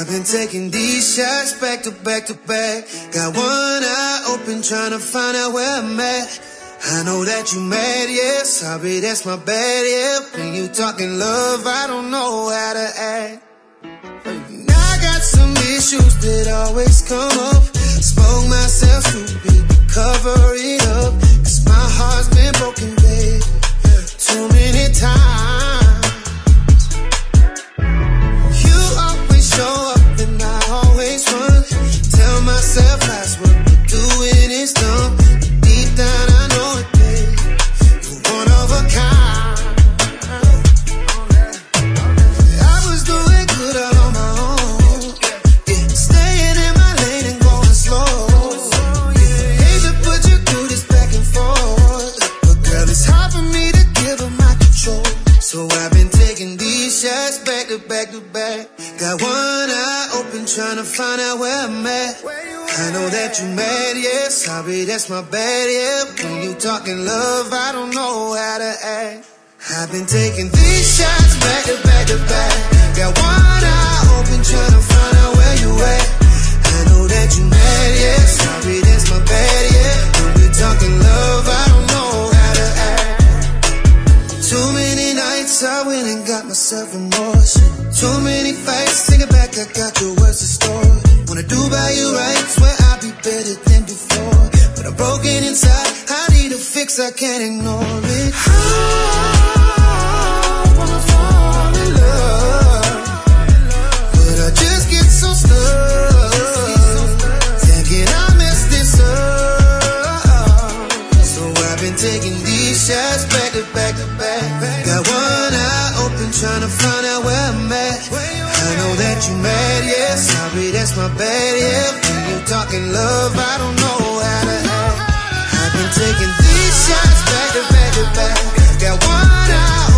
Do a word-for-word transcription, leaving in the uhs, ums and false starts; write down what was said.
been taking these shots back to back to back. Got one eye open trying to find out where I'm at. I know that you mad, yeah, sorry, that's my bad, yeah. When you talking love, I don't know how to act. I got some issues that always come up. Spoke myself stupid to cover it up. Cause my heart's been broken, babe, too many times. You always show up and I always run. Tell myself that's what we're doing is dumb. Deep down I know it, babe, you're one of a kind. I was doing good all on my own, yeah, staying in my lane and going slow. Hate to put you through this back and forth, but girl, it's hard for me to give up my control. So I've been taking these shots back to back to back. Got one eye open trying to find out where I'm at. I know that you mad, yeah, sorry, that's my bad, yeah. When you talking love, I don't know how to act. I've been taking these shots back to back to back. Got one eye open trying to find out where you at. I know that you mad, yeah, sorry, that's my bad, yeah. When we talking love, I don't know how to act. Too many nights I went and got myself remorse. Too many fights, thinking back, I got your words to store. Wanna do by you right, swear I'll be better than before. But I'm broken inside, I need a fix, I can't ignore it. I wanna fall in love, but I just get so stuck, thinking I messed this up. So I've been taking these shots back to back to back. Got one eye open trying to find out where I'm at. I know that you mad, yeah, sorry, that's my bad, yeah. When you talking love, I don't know how to act. I've been taking these shots back to back to back. Got one eye